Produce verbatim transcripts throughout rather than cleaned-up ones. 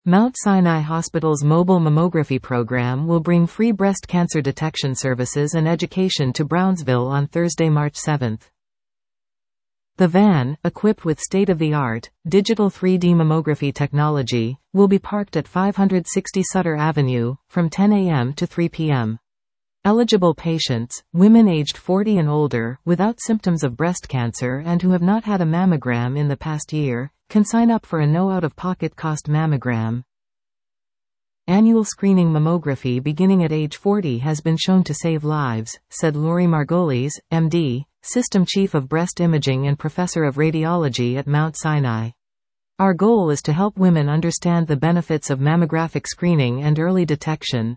Mount Sinai Hospital's mobile mammography program will bring free breast cancer detection services and education to Brownsville on Thursday, March seventh. The van, equipped with state-of-the-art, digital three D mammography technology, will be parked at five sixty Sutter Avenue, from ten a m to three p m Eligible patients, women aged forty and older, without symptoms of breast cancer and who have not had a mammogram in the past year, can sign up for a no out-of-pocket cost mammogram. Annual screening mammography beginning at age forty has been shown to save lives, said Lori Margolis, M D, System Chief of Breast Imaging and Professor of Radiology at Mount Sinai. Our goal is to help women understand the benefits of mammographic screening and early detection.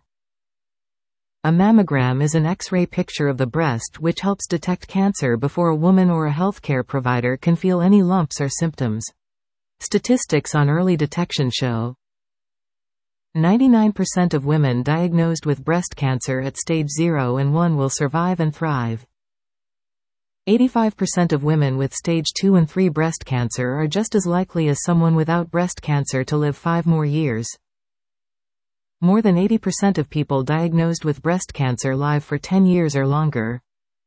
A mammogram is an X-ray picture of the breast which helps detect cancer before a woman or a healthcare provider can feel any lumps or symptoms. Statistics on early detection show ninety-nine percent of women diagnosed with breast cancer at stage zero and one will survive and thrive. eighty-five percent of women with stage two and three breast cancer are just as likely as someone without breast cancer to live five more years. More than eighty percent of people diagnosed with breast cancer live for ten years or longer.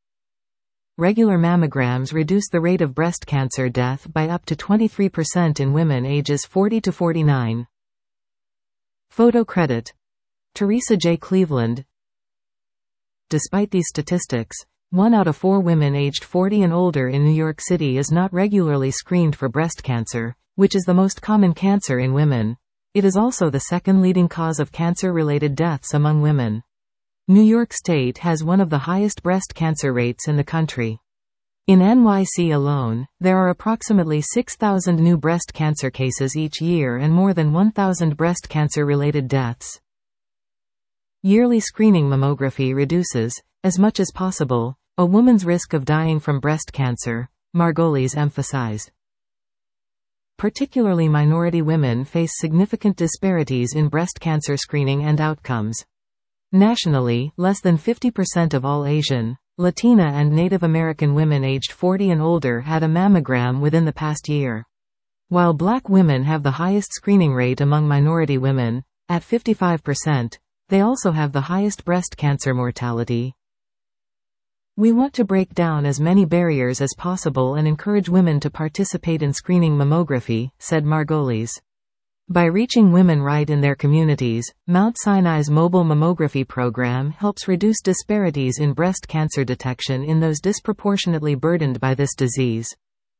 Regular mammograms reduce the rate of breast cancer death by up to twenty-three percent in women ages forty to forty-nine. Photo credit: Teresa J. Cleveland. Despite these statistics, one out of four women aged forty and older in New York City is not regularly screened for breast cancer, which is the most common cancer in women. It is also the second leading cause of cancer-related deaths among women. New York State has one of the highest breast cancer rates in the country. In N Y C alone, there are approximately six thousand new breast cancer cases each year and more than one thousand breast cancer-related deaths. Yearly screening mammography reduces, as much as possible, a woman's risk of dying from breast cancer, Margolis emphasized. Particularly minority women face significant disparities in breast cancer screening and outcomes. Nationally, less than fifty percent of all Asian, Latina and Native American women aged forty and older had a mammogram within the past year. While Black women have the highest screening rate among minority women, at fifty-five percent, they also have the highest breast cancer mortality. We want to break down as many barriers as possible and encourage women to participate in screening mammography, said Margolis. By reaching women right in their communities, Mount Sinai's mobile mammography program helps reduce disparities in breast cancer detection in those disproportionately burdened by this disease.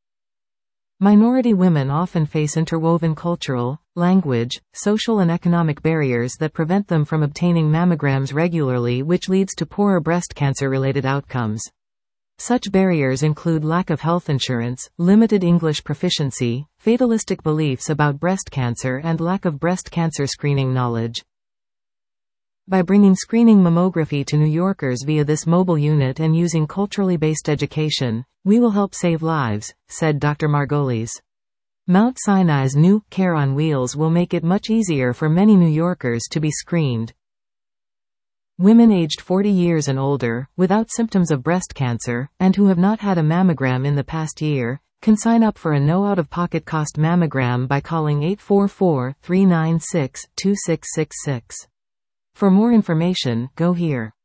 Minority women often face interwoven cultural, language, social and economic barriers that prevent them from obtaining mammograms regularly, which leads to poorer breast cancer-related outcomes. Such barriers include lack of health insurance, limited English proficiency, fatalistic beliefs about breast cancer and lack of breast cancer screening knowledge. By bringing screening mammography to New Yorkers via this mobile unit and using culturally based education, we will help save lives, said Doctor Margolis. Mount Sinai's new Care on Wheels will make it much easier for many New Yorkers to be screened. Women aged forty years and older, without symptoms of breast cancer, and who have not had a mammogram in the past year, can sign up for a no out-of-pocket cost mammogram by calling eight four four, three nine six, two six six six. For more information, go here.